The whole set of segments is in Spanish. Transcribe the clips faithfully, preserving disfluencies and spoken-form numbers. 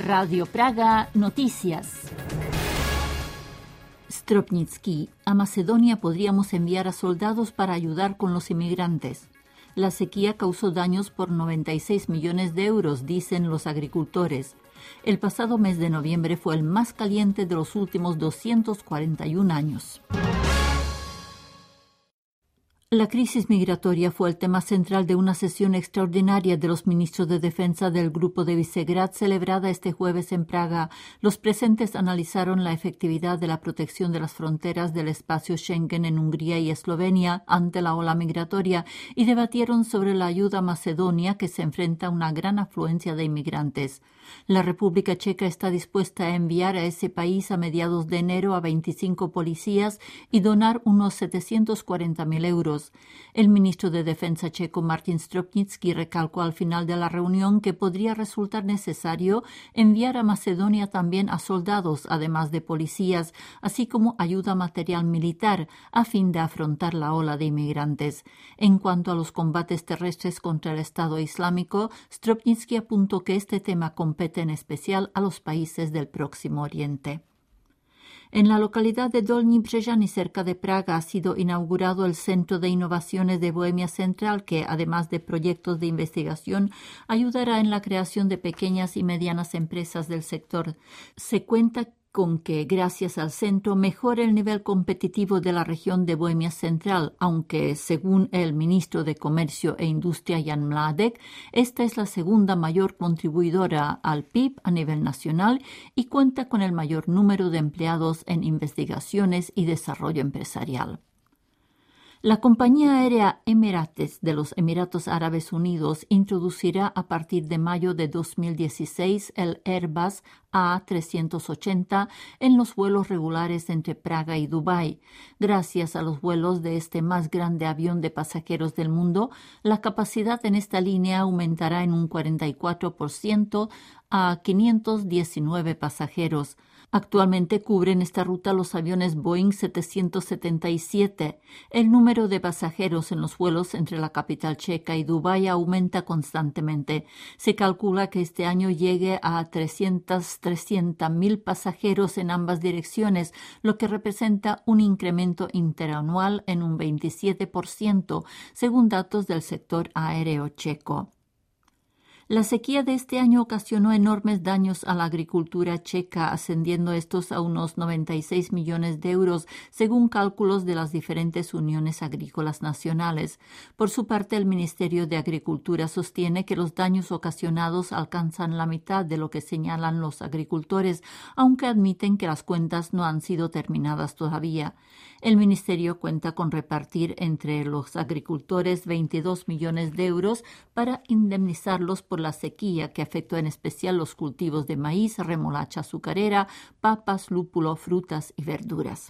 Radio Praga Noticias. Stropnický. A Macedonia podríamos enviar a soldados para ayudar con los inmigrantes. La sequía causó daños por noventa y seis millones de euros, dicen los agricultores. El pasado mes de noviembre fue el más caliente de los últimos doscientos cuarenta y un años. La crisis migratoria fue el tema central de una sesión extraordinaria de los ministros de Defensa del Grupo de Visegrad celebrada este jueves en Praga. Los presentes analizaron la efectividad de la protección de las fronteras del espacio Schengen en Hungría y Eslovenia ante la ola migratoria y debatieron sobre la ayuda a Macedonia, que se enfrenta a una gran afluencia de inmigrantes. La República Checa está dispuesta a enviar a ese país a mediados de enero a veinticinco policías y donar unos setecientos cuarenta mil euros. El ministro de Defensa checo Martin Stropnický recalcó al final de la reunión que podría resultar necesario enviar a Macedonia también a soldados, además de policías, así como ayuda material militar, a fin de afrontar la ola de inmigrantes. En cuanto a los combates terrestres contra el Estado Islámico, Stropnický apuntó que este tema compete en especial a los países del Próximo Oriente. En la localidad de Dolní Břežany, cerca de Praga, ha sido inaugurado el Centro de Innovaciones de Bohemia Central, que, además de proyectos de investigación, ayudará en la creación de pequeñas y medianas empresas del sector. Se cuenta con que, gracias al centro, mejora el nivel competitivo de la región de Bohemia Central, aunque, según el ministro de Comercio e Industria Jan Mládek, esta es la segunda mayor contribuidora al P I B a nivel nacional y cuenta con el mayor número de empleados en investigaciones y desarrollo empresarial. La compañía aérea Emirates de los Emiratos Árabes Unidos introducirá a partir de mayo de dos mil dieciséis el Airbus A trescientos ochenta en los vuelos regulares entre Praga y Dubái. Gracias a los vuelos de este más grande avión de pasajeros del mundo, la capacidad en esta línea aumentará en un cuarenta y cuatro por ciento a quinientos diecinueve pasajeros. Actualmente cubren esta ruta los aviones Boeing setecientos setenta y siete. El número de pasajeros en los vuelos entre la capital checa y Dubái aumenta constantemente. Se calcula que este año llegue a trescientos mil pasajeros en ambas direcciones, lo que representa un incremento interanual en un veintisiete por ciento, según datos del sector aéreo checo. La sequía de este año ocasionó enormes daños a la agricultura checa, ascendiendo estos a unos noventa y seis millones de euros, según cálculos de las diferentes uniones agrícolas nacionales. Por su parte, el Ministerio de Agricultura sostiene que los daños ocasionados alcanzan la mitad de lo que señalan los agricultores, aunque admiten que las cuentas no han sido terminadas todavía. El Ministerio cuenta con repartir entre los agricultores veintidós millones de euros para indemnizarlos por la sequía que afectó en especial los cultivos de maíz, remolacha azucarera, papas, lúpulo, frutas y verduras.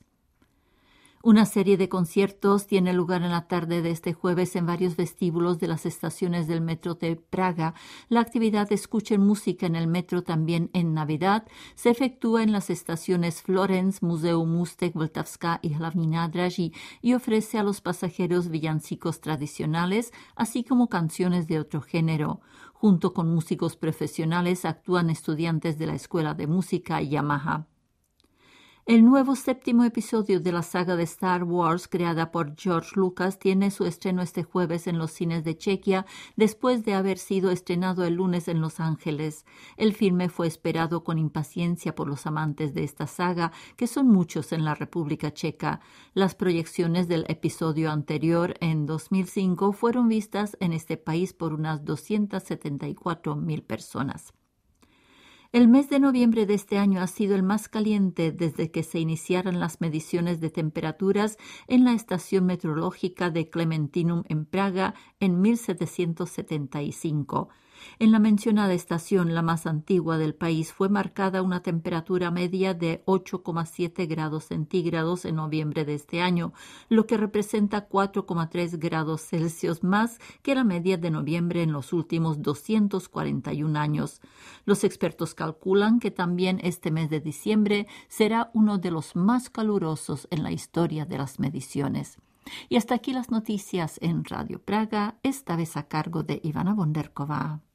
Una serie de conciertos tiene lugar en la tarde de este jueves en varios vestíbulos de las estaciones del metro de Praga. La actividad Escuchen música en el metro también en Navidad se efectúa en las estaciones Florence, Muzeum Můstek, Vltavská y Hlavní nádraží y ofrece a los pasajeros villancicos tradicionales, así como canciones de otro género. Junto con músicos profesionales actúan estudiantes de la Escuela de Música Yamaha. El nuevo séptimo episodio de la saga de Star Wars, creada por George Lucas, tiene su estreno este jueves en los cines de Chequia, después de haber sido estrenado el lunes en Los Ángeles. El filme fue esperado con impaciencia por los amantes de esta saga, que son muchos en la República Checa. Las proyecciones del episodio anterior, en dos mil cinco, fueron vistas en este país por unas doscientas setenta y cuatro mil personas. El mes de noviembre de este año ha sido el más caliente desde que se iniciaron las mediciones de temperaturas en la estación meteorológica de Clementinum en Praga en mil setecientos setenta y cinco. En la mencionada estación, la más antigua del país, fue marcada una temperatura media de ocho coma siete grados centígrados en noviembre de este año, lo que representa cuatro coma tres grados Celsius más que la media de noviembre en los últimos doscientos cuarenta y un años. Los expertos calculan que también este mes de diciembre será uno de los más calurosos en la historia de las mediciones. Y hasta aquí las noticias en Radio Praga, esta vez a cargo de Ivana Bonderková.